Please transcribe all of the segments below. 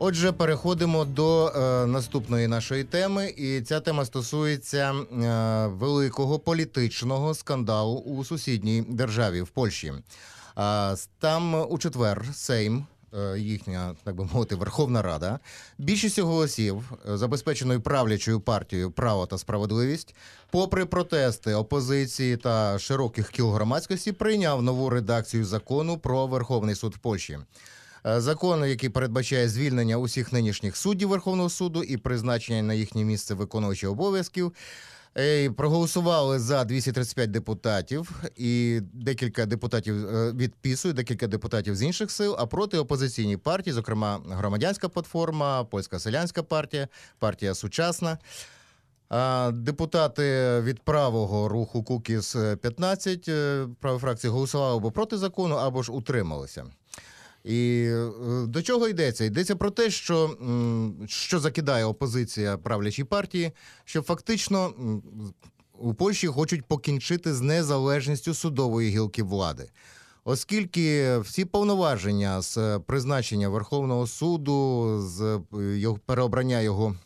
Отже, переходимо до наступної нашої теми, і ця тема стосується великого політичного скандалу у сусідній державі, в Польщі. Там у четвер Сейм, їхня, так би мовити, Верховна Рада, більшістю голосів, забезпеченою правлячою партією «Право та справедливість», попри протести опозиції та широких кіл громадськості, прийняв нову редакцію закону про Верховний суд в Польщі. Закон, який передбачає звільнення усіх нинішніх суддів Верховного суду і призначення на їхнє місце виконуючих обов'язків, проголосували за 235 депутатів, і декілька депутатів від ПІСу, і декілька депутатів з інших сил, а проти опозиційні партії, зокрема Громадянська платформа, Польська селянська партія, партія Сучасна. Депутати від правого руху Кукіс 15, правої фракції, голосували або проти закону, або ж утрималися. І до чого йдеться? Йдеться про те, що закидає опозиція правлячій партії, що фактично у Польщі хочуть покінчити з незалежністю судової гілки влади. Оскільки всі повноваження з призначення Верховного суду, з переобрання його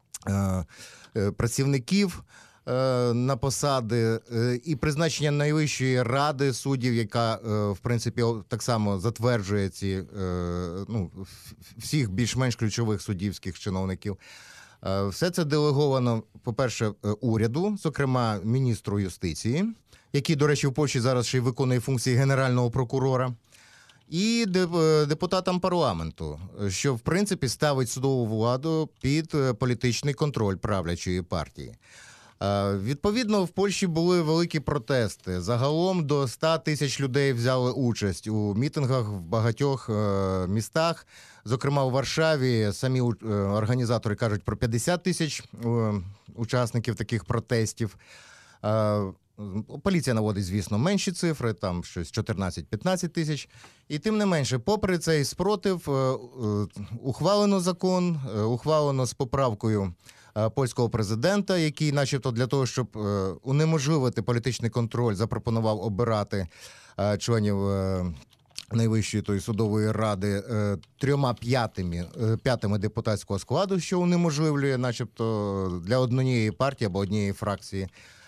працівників на посади і призначення Найвищої ради суддів, яка, в принципі, так само затверджує всіх більш-менш ключових суддівських чиновників. Все це делеговано, по-перше, уряду, зокрема, міністру юстиції, який, до речі, в Польщі зараз ще й виконує функції генерального прокурора, і депутатам парламенту, що, в принципі, ставить судову владу під політичний контроль правлячої партії. Відповідно, в Польщі були великі протести. Загалом до 100 тисяч людей взяли участь у мітингах в багатьох містах. Зокрема, у Варшаві самі організатори кажуть про 50 тисяч учасників таких протестів. Поліція наводить, звісно, менші цифри, там щось 14-15 тисяч. І тим не менше, попри цей спротив, ухвалено закон, ухвалено з поправкою польського президента, який начебто для того, щоб унеможливити політичний контроль, запропонував обирати членів Найвищої тої судової ради 3/5 депутатського складу, що унеможливлює начебто для однієї партії або однієї фракції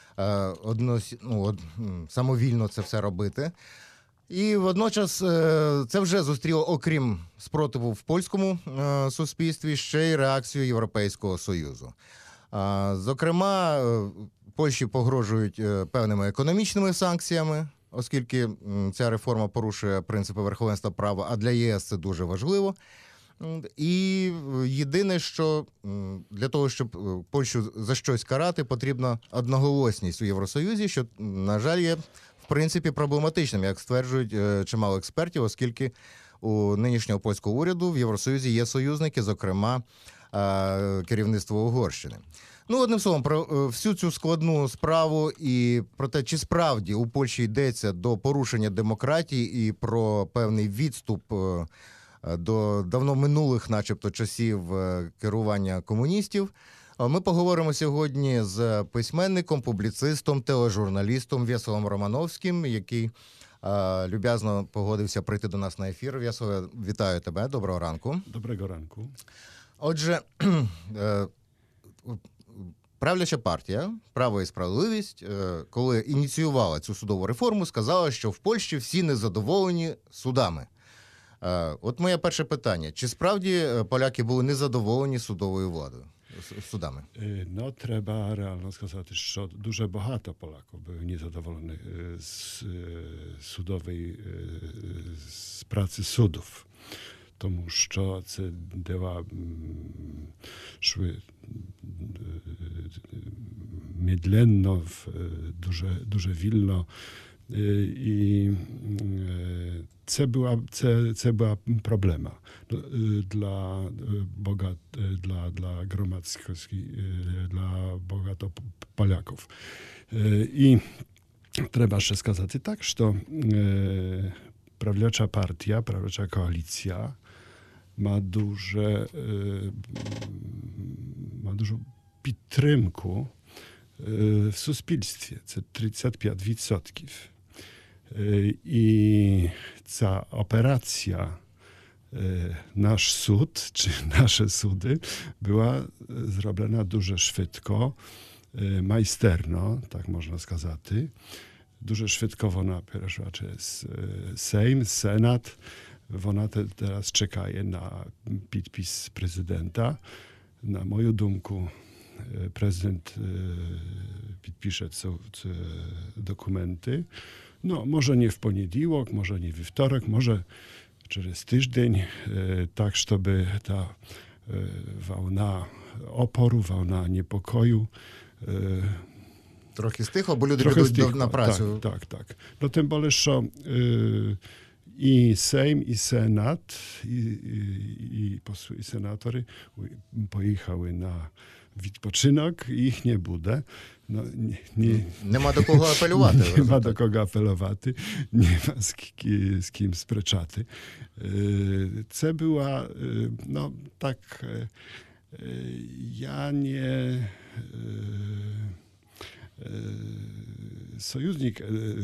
самовільно це все робити. І водночас це вже зустріло, окрім спротиву в польському суспільстві, ще й реакцію Європейського Союзу. Зокрема, Польщі погрожують певними економічними санкціями, оскільки ця реформа порушує принципи верховенства права, а для ЄС це дуже важливо. І єдине, що для того, щоб Польщу за щось карати, потрібна одноголосність у Євросоюзі, що, на жаль, є в принципі проблематичним, як стверджують чимало експертів, оскільки у нинішнього польського уряду в Євросоюзі є союзники, зокрема керівництво Угорщини. Одним словом, про всю цю складну справу і про те, чи справді у Польщі йдеться до порушення демократії і про певний відступ до давно минулих, начебто, часів керування комуністів, ми поговоримо сьогодні з письменником, публіцистом, тележурналістом В'єславом Романовським, який люб'язно погодився прийти до нас на ефір. В'єславе, вітаю тебе. Доброго ранку. Доброго ранку. Отже, правляча партія «Право і справедливість», коли ініціювала цю судову реформу, сказала, що в Польщі всі незадоволені судами. От моє перше питання. Чи справді поляки були незадоволені судовою владою, судами? Треба реально сказати, що дуже багато Polaków були незадоволені з праці судів. Тому що це діла шли медленно, дуже вільно. І це була проблема dla громадськості, для багато поляків. І треба ще сказати так, що правляча партія, правляча коаліція ma dużą підтримку в суспільстві. Це 35%. І ця операція nasz sud, czy nasze sudy, była zrobiona дуже швидко, майстерно, tak można сказати. Дуже швидко вона перейшла через Сейм, Сенат. Вона teraz czeka na підпис prezydenta. Na moją думку, prezydent підпише ці dokumenty. No, może nie w poniedziałek, może nie we wtorek, może przez tydzień, tak, żeby ta wełna oporu, wełna niepokoju Трохи стихло, бо люди йдуть на працю. Так. No tym bardziej, że i Sejm, i Senat, i posły, i senatory pojechały na відпочинок, ich nie буде. No, Нема до кого апелювати. Нема до кого апелювати, нема з ким спречати. Це була, no tak, ja nie sojusznik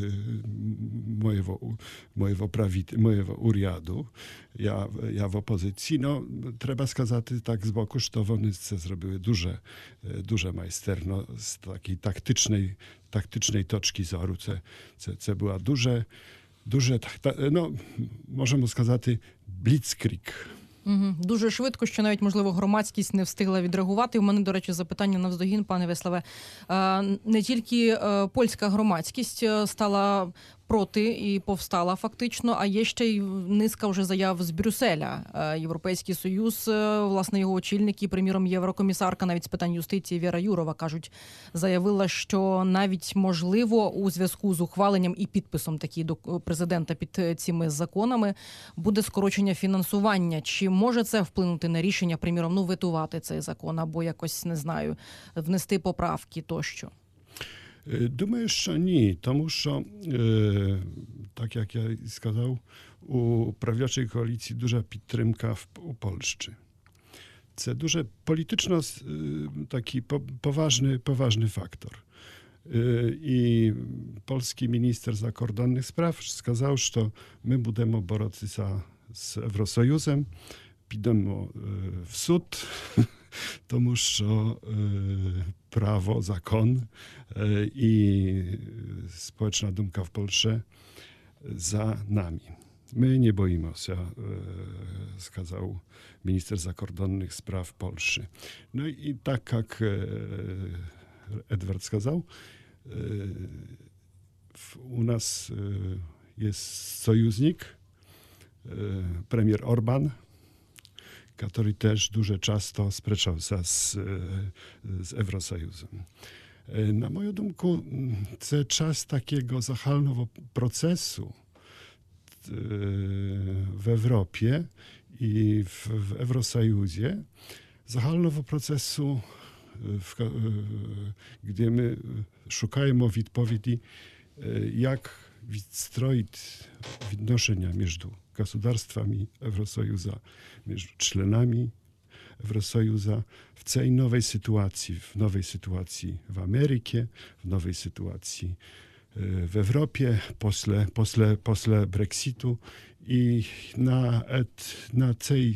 mojego uriadu, ja w opozycji, no, trzeba сказати tak z boku, że вони це зробили дуже майстерно, z takiej taktycznej toczki zoru. Це була дуже, no, можемо сказати, blitzkrieg. Дуже швидко, що навіть, можливо, громадськість не встигла відреагувати. У мене, до речі, запитання навздогін, пане Веславе. Не тільки польська громадськість стала проти і повстала фактично, а є ще й низка вже заяв з Брюсселя. Європейський Союз, власне, його очільники, приміром, єврокомісарка навіть з питань юстиції Віра Юрова, кажуть, заявила, що навіть, можливо, у зв'язку з ухваленням і підписом такі до президента під цими законами буде скорочення фінансування. Чи може це вплинути на рішення, приміром, ветувати цей закон або якось, не знаю, внести поправки тощо? Думаю, що ні, тому що, так як я сказав, у правлячої коаліції дуже підтримка у Польщі. Це дуже політично taki poważny faktor. I polski minister zakordonnych spraw сказав, що ми будемо боротися з Євросоюзом, підемо в суд, тому що prawo, zakon i społeczna dumka w Polsce za nami. My nie boimy się, skazał minister zakordonnych spraw Polski. No i tak jak Edward skazał, u nas jest sojusznik, premier Orban, który też дуже часто sprzeczał się z Євросоюзом. Na moją думку, це czas takiego zachalnego procesu w Europie i w Євросоюзі, zachalnego procesu, gdzie my szukamy odpowiedzi, jak wystroić odnoszenia między gospodarstwami Євросоюза, między członami Євросоюза w tej nowej sytuacji w Ameryce, w nowej sytuacji w Europie, posle Brexitu i na tej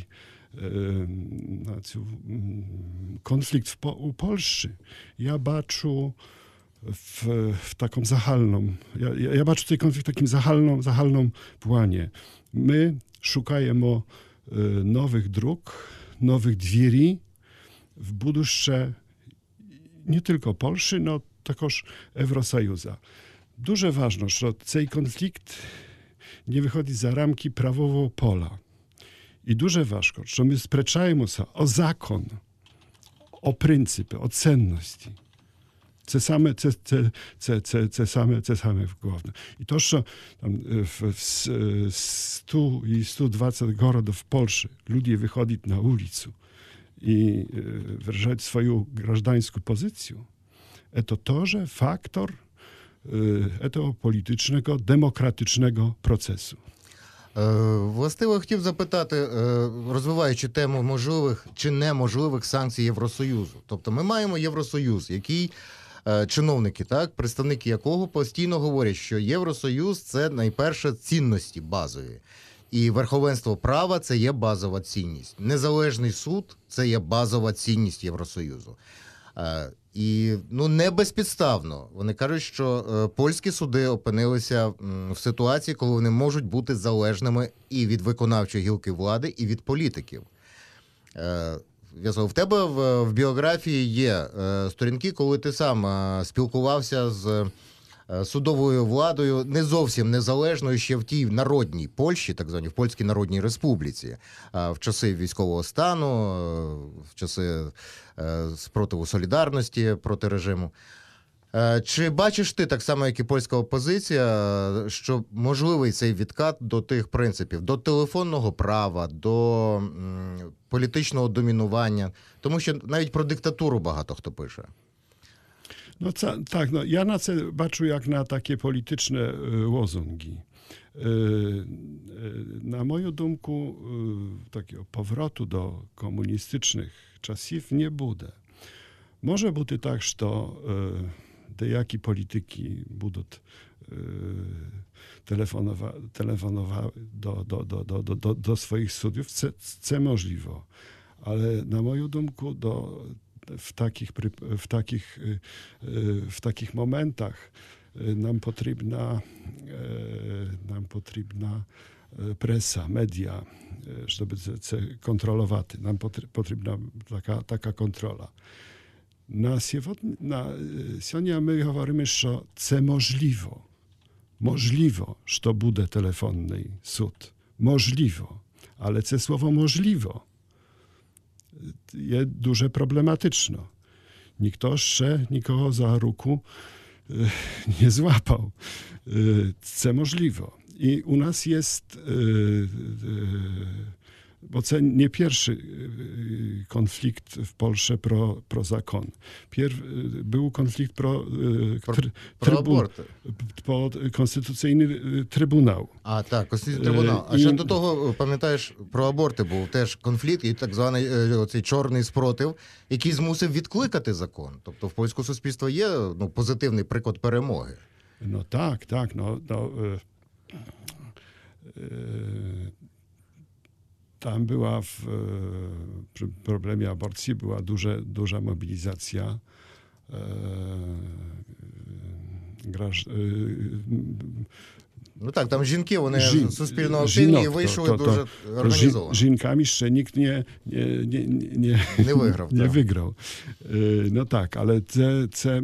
konflikt u Polski. Ja baczę w taką zachalną, ja baczę ten konflikt w takim zachalnym planie. My szukamy nowych dróg, nowych drzwi w budusze nie tylko Polski, no także Євросоюза. Дуже ważne, że ten konflikt nie wychodzi za ramki prawowego pola. I дуже ważne, że my sprzeczajmy się o zakon, o pryncypy, o cenności. Це саме головне. І то, що там в 100 і 120 городів в Польщі люди виходять на вулицю і wyrażać свою гражданську позицію, це теж фактор этого політичного, демократичного процесу. Властиво, хотів запитати, розвиваючи тему можливих чи неможливих санкцій Євросоюзу. Тобто ми маємо Євросоюз, який чиновники, так, представники якого постійно говорять, що Євросоюз – це найперше цінності базові. І верховенство права – це є базова цінність. Незалежний суд – це є базова цінність Євросоюзу. І не безпідставно. Вони кажуть, що польські суди опинилися в ситуації, коли вони можуть бути залежними і від виконавчої гілки влади, і від політиків. В'язов, в тебе в біографії є сторінки, коли ти сам спілкувався з судовою владою не зовсім незалежною ще в тій народній Польщі, так званій в Польській Народній Республіці, в часи військового стану, в часи спротиву солідарності проти режиму. Чи бачиш ти, так само, як і польська опозиція, що можливий цей відкат до тих принципів, до телефонного права, до політичного домінування? Тому що навіть про диктатуру багато хто пише. Tak, ja na це бачу як на такі політичні лозунги. На мою думку, такого повороту до комуністичних часів не буде. Може бути так, що деякі політики будуть telefonować do swoich studiów, це можливо. Але на мою думку, w takich momentach nam potrzebna presa, media, żeby це контролювати. Нам потрібна така контроля. Сьогодні ми говоримо, що це можливо. Можливо, що буде телефонний суд. Можливо. Але це слово «можливо» є дуже проблематично. Ніхто ще нікого за руку nie złapał. Це можливо. І у нас є, bo це не перший конфлікт в Польщі про закон. Був конфлікт про Конституційний трибунал. Так, Конституційний трибунал. А ще до того, пам'ятаєш, про аборти був теж конфлікт і так званий оцей чорний спротив, який змусив відкликати закон. Тобто в польському суспільстві є позитивний приклад перемоги. Так. Tam była przy problemie aborcji była duża mobilizacja. Так, там жінки, вони суспільно активні і вийшли дуже організовано. Жінками ще ніхто не виграв. Так, але це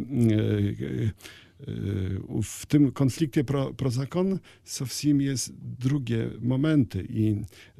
w tym konflikcie pro zakon совсем jest drugie momenty i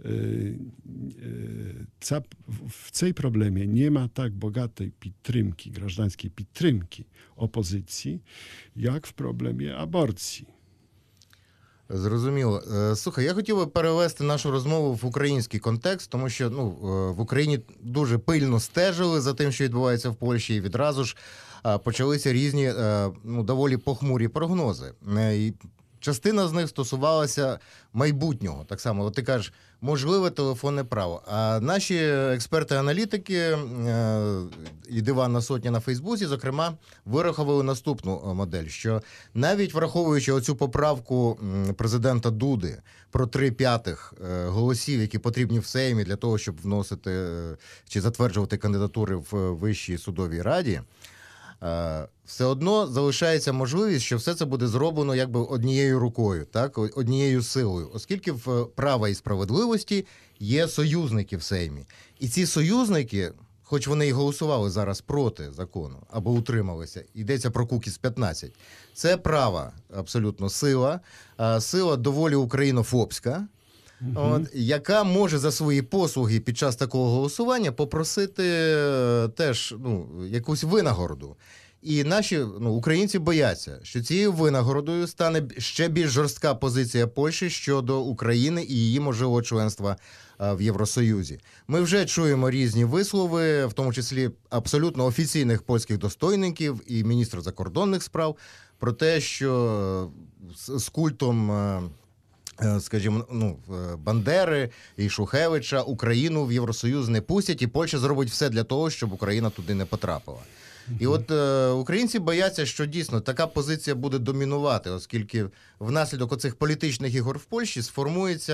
w tej problemie nie ma tak bogatej підтримки, гражданської підтримки opozycji, jak w problemie aborcji. Зрозуміло. Слухай, я хотів би перевести нашу розмову в український контекст, тому що в Україні дуже пильно стежили за тим, що відбувається в Польщі, і відразу ж почалися різні доволі похмурі прогнози. І частина з них стосувалася майбутнього. Так само, ти кажеш, можливе телефонне право. А наші експерти-аналітики і диванна сотня на Фейсбуці, зокрема, вирахували наступну модель, що навіть враховуючи оцю поправку президента Дуди про 3/5 голосів, які потрібні в Сеймі для того, щоб вносити чи затверджувати кандидатури в Вищій судовій раді, все одно залишається можливість, що все це буде зроблено якби однією рукою, так, однією силою, оскільки в «Права і справедливості» є союзники в Сеймі. І ці союзники, хоч вони і голосували зараз проти закону, або утрималися, йдеться про кукіс 15, це права абсолютно сила доволі українофобська, яка може за свої послуги під час такого голосування попросити теж якусь винагороду. І наші українці бояться, що цією винагородою стане ще більш жорстка позиція Польщі щодо України і її можливого членства в Євросоюзі. Ми вже чуємо різні вислови, в тому числі абсолютно офіційних польських достойників і міністра закордонних справ, про те, що з культом, скажімо, Бандери і Шухевича Україну в Євросоюз не пустять, і Польща зробить все для того, щоб Україна туди не потрапила. І от українці бояться, що дійсно така позиція буде домінувати, оскільки внаслідок оцих політичних ігор в Польщі сформується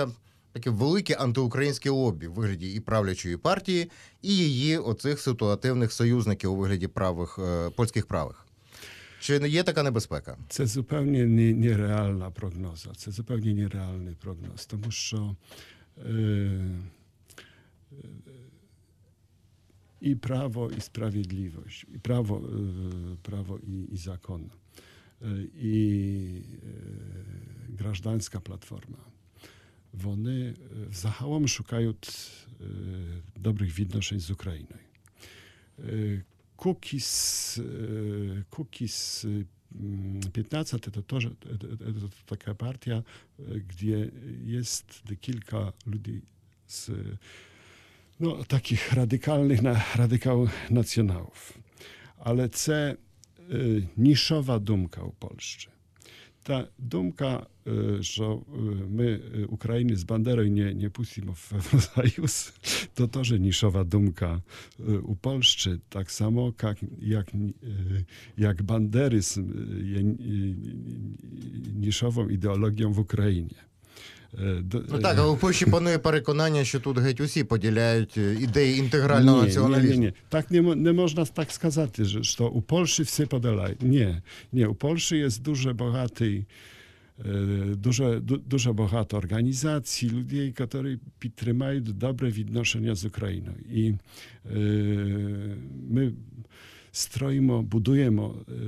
таке велике антиукраїнське лобі в вигляді і правлячої партії, і її оцих ситуативних союзників у вигляді польських правих. Чи не є така небезпека? Це zupełnie nierealna prognoza. Це zupełnie nierealny prognoz, тому що i prawo, i sprawiedliwość, i prawo i zakon, i гражданська платформа. Вони взагалом шукають добрих відношень з Україною. Kukiz 15 to тоже taka partia, gdzie jest kilka ludzi z takich radykałów nacjonałów. Ale це niszowa dumka u Polski. Ta dumka, że my Ukrainy z Banderą nie pustimy w Eurosojus, to też niszowa dumka u Polski. Tak samo jak banderyzm jest niszową ideologią w Україні. Ну так, але в Польщі панує переконання, що тут геть усі поділяють ідеї інтегрального націоналізму. Ні. Так не можна так сказати, що у Польщі всі поділяють. Ні, у Польщі є дуже багато організацій, людей, які підтримують добре відношення з Україною. І ми stroimy, budujemy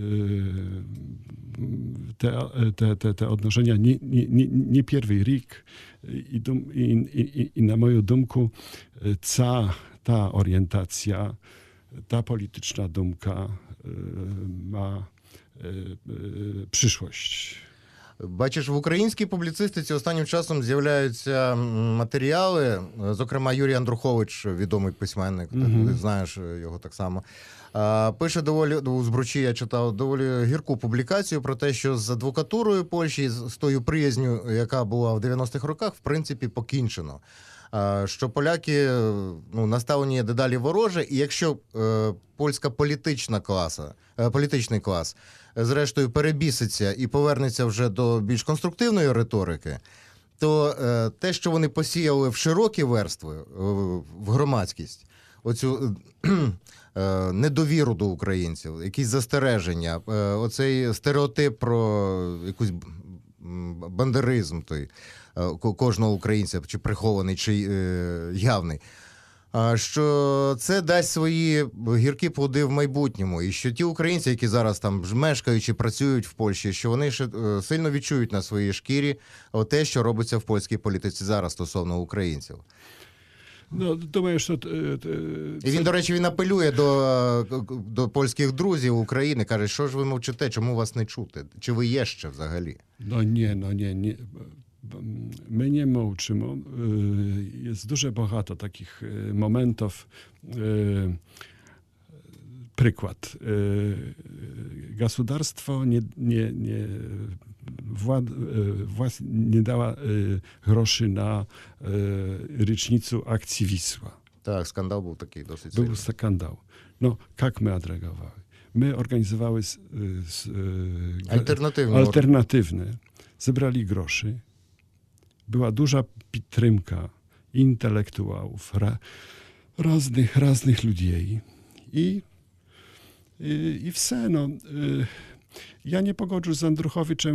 te odnoszenia nie pierwszy rok i na moją dumku ta orientacja, ta polityczna dumka ma przyszłość. Бачиш, в українській публіцистиці останнім часом з'являються матеріали, зокрема Юрій Андрухович, відомий письменник, ти знаєш його так само, пише доволі, у Збручі я читав, доволі гірку публікацію про те, що з адвокатурою Польщі, з тою приязню, яка була в 90-х роках, в принципі, покінчено. Що поляки наставлені дедалі вороже, і якщо польська політичний клас зрештою перебіситься і повернеться вже до більш конструктивної риторики, то те, що вони посіяли в широкі верстви, в громадськість, оцю недовіру до українців, якісь застереження, оцей стереотип про якийсь бандеризм той кожного українця, чи прихований, чи явний, що це дасть свої гіркі плоди в майбутньому. І що ті українці, які зараз там мешкають чи працюють в Польщі, що вони ще сильно відчують на своїй шкірі те, що робиться в польській політиці зараз стосовно українців. Ну, думаю, що... І він, до речі, він апелює до польських друзів України, каже, що ж ви мовчите, чому вас не чути? Чи ви є ще взагалі? Ні. My nie mowczymy. Jest dużo багато takich momentów. Przykład. Gospodarstwo nie dała groszy na rocznicę akcji Wisła. Tak, skandal był taki dosyć. Był skandal. No, jak my odreagowali? My organizowały alternatywne. Zebrali groszy. Była duża підтримка intelektuałów, raznych ludzi. I все. No, ja nie pogodzę z Andruchowiczem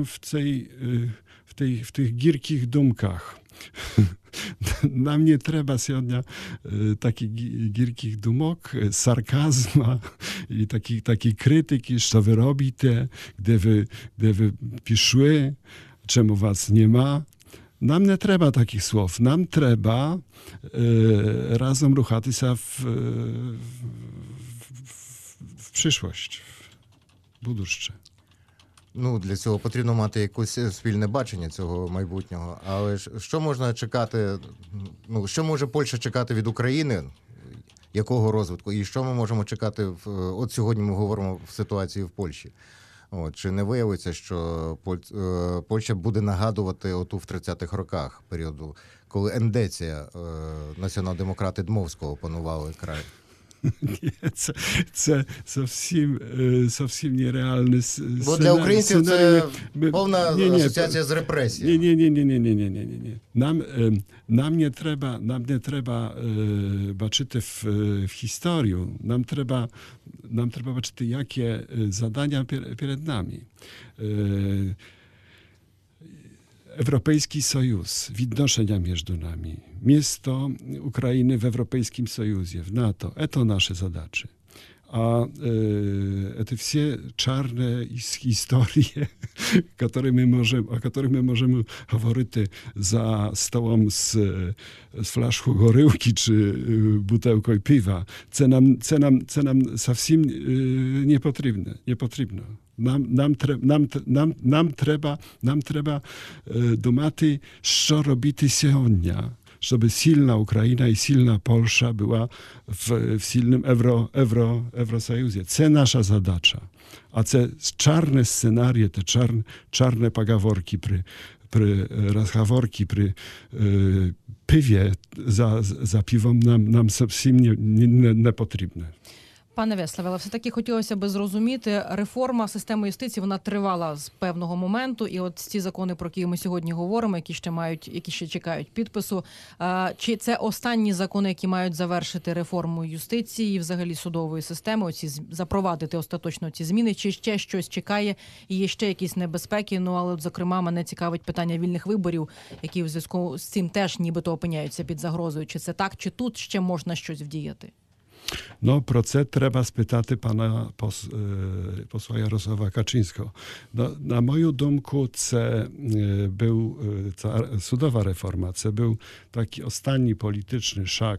w tych gierkich dumkach. Nam nie trzeba сегодня takich gierkich dumok, sarkazma i takiej krytyki, co wy robicie, gdzie wy piszły, czemu was nie ma. Nam nie trzeba takich słów. Nam trzeba razem ruchатися в przyszłość, в будуще. Ну, для цього потрібно мати якесь спільне бачення цього майбутнього. Але що можна чекати, що може Польща чекати від України, якого розвитку, і що ми можемо чекати, от сьогодні ми говоримо в ситуації в Польщі. Чи не виявиться, що Польща буде нагадувати оту в 30-х роках періоду, коли ендеція, націонал-демократи Дмовського панували край? Ні, це зовсім нереальний сценарій. Бо для українців це повна асоціація з репресією. Ні. Нам не треба бачити в історію. Нам треба бачити, які завдання перед нами. Europejski Sojusz, відношення між нами, місто України в Европейском Союзе, в НАТО, это наши задачи. А это все czarne історії, о которых ми можемо говорити за столом з фляжкою горілки чи бутелкою пива. Це нам зовсім не потрібно. Нам треба думати, що робити сьогодні, щоб сильна Україна і сильна Польща була в сильному Євросоюзі. Це наша задача. А це czarne сценарії, це czarne поговорки при розговорки, при пиві за пивом нам зовсім не потрібно. Пане Веславе, але все-таки хотілося б зрозуміти, реформа системи юстиції, вона тривала з певного моменту, і от ці закони, про які ми сьогодні говоримо, які ще чекають підпису, чи це останні закони, які мають завершити реформу юстиції і взагалі судової системи, запровадити остаточно ці зміни, чи ще щось чекає і є ще якісь небезпеки, але, зокрема, мене цікавить питання вільних виборів, які в зв'язку з цим теж нібито опиняються під загрозою. Чи це так, чи тут ще можна щось вдіяти? No, про це треба спитати пана посла Jarosława Kaczyńskiego. Na moją думку, це був судова реформа, це був такий останній політичний шаг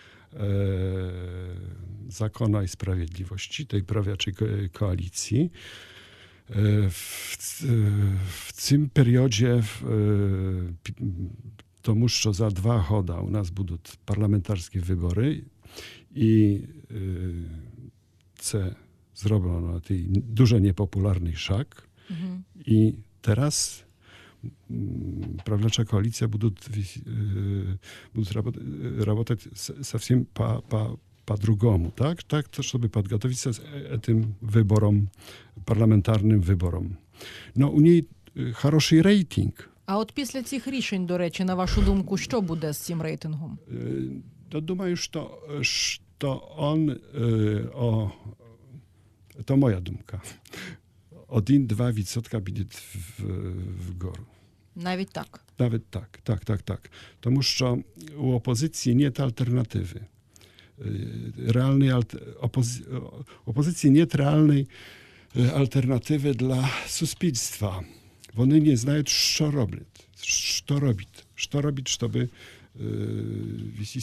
Zakonu i Sprawiedliwości, tej prawiaczej koalicji. W tym periodzie, тому що за 2 роки у нас будуть парламентарські вибори, і це зроблено той дуже непопулярний шаг. І зараз правляча коаліція буде працювати зовсім по-другому, так, щоб підготуватися з цим вибором, парламентарним вибором. Ну, у неї хороший рейтинг. А от після цих рішень, до речі, на вашу думку, що буде з цим рейтингом? To думаю, що on, to moja думка, 1-2% піде вгору. Навіть так? Навіть так. Тому що у опозиції немає альтернативи. Опозиції немає реальної альтернативи для суспільства. Вони не знають, що робити, щоб вести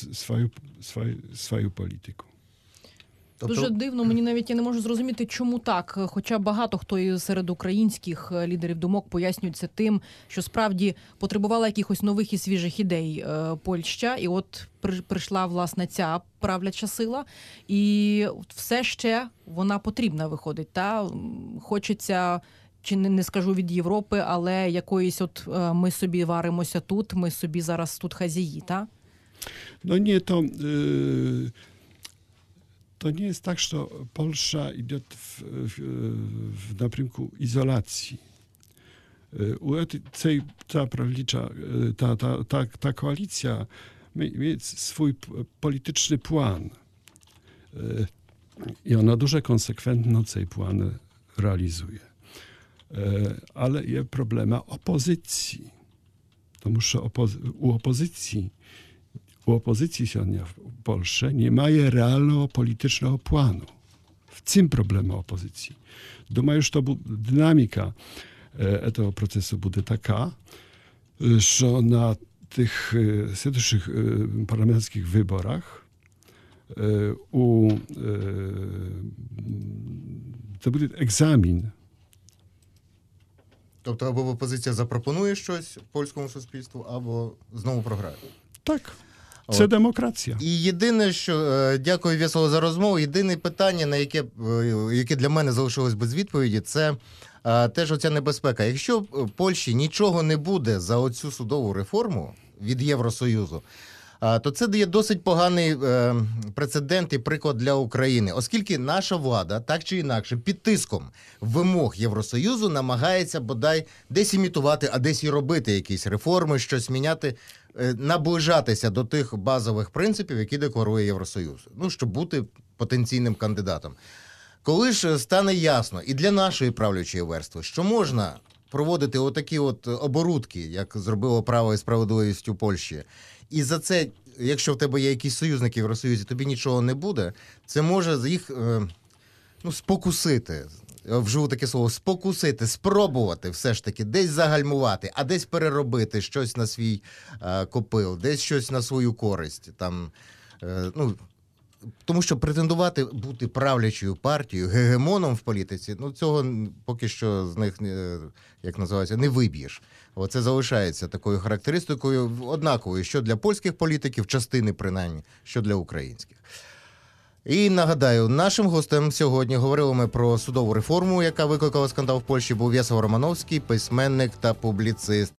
свою політику. Дуже дивно, мені навіть я не можу зрозуміти, чому так. Хоча багато хто і серед українських лідерів думок пояснюється тим, що справді потребувала якихось нових і свіжих ідей Польща, і от прийшла, власне, ця правляча сила, і все ще вона потрібна виходить. Та хочеться, чи не скажу від Європи, але якоїсь от ми собі варимося тут, ми собі зараз тут хазяї, та? No nie, to nie jest tak, że Polska idzie w naprямku izolacji. Ta prawnicza, ta koalicja ma swój polityczny plan. I ona дуже konsekwentno ten plan realizuje. Ale jest problem opozycji. Тому що у opozycji сьогодні в Польщі немає реального політичного плану. В цьому проблема опозиції. Думаю, що динаміка цього процесу буде така, що на тих слідчих парламентських виборах це буде екзамен. Тобто або опозиція запропонує щось польському суспільству, або знову програє. Так, це демократія. І єдине, що, дякую, Вєславе, за розмову, єдине питання, на яке для мене залишилось без відповіді, це теж оця небезпека. Якщо в Польщі нічого не буде за оцю судову реформу від Євросоюзу, то це дає досить поганий прецедент і приклад для України, оскільки наша влада, так чи інакше, під тиском вимог Євросоюзу намагається бодай десь імітувати, а десь і робити якісь реформи, щось міняти, наближатися до тих базових принципів, які декларує Євросоюз, ну, щоб бути потенційним кандидатом. Коли ж стане ясно і для нашої правлячої верстви, що можна проводити отакі от оборудки, як зробило «Право і справедливість» у Польщі, і за це, якщо в тебе є якісь союзники в Євросоюзі, тобі нічого не буде, це може їх спокусити. Вживу таке слово спокусити, спробувати все ж таки десь загальмувати, а десь переробити щось на свій копил, десь щось на свою користь. Там, тому що претендувати бути правлячою партією, гегемоном в політиці, цього поки що з них, як називається, не виб'єш. Оце залишається такою характеристикою однаковою, що для польських політиків, частини принаймні, що для українських. І нагадаю, нашим гостем сьогодні говорили ми про судову реформу, яка викликала скандал в Польщі, був В'ячеслав Романовський, письменник та публіцист.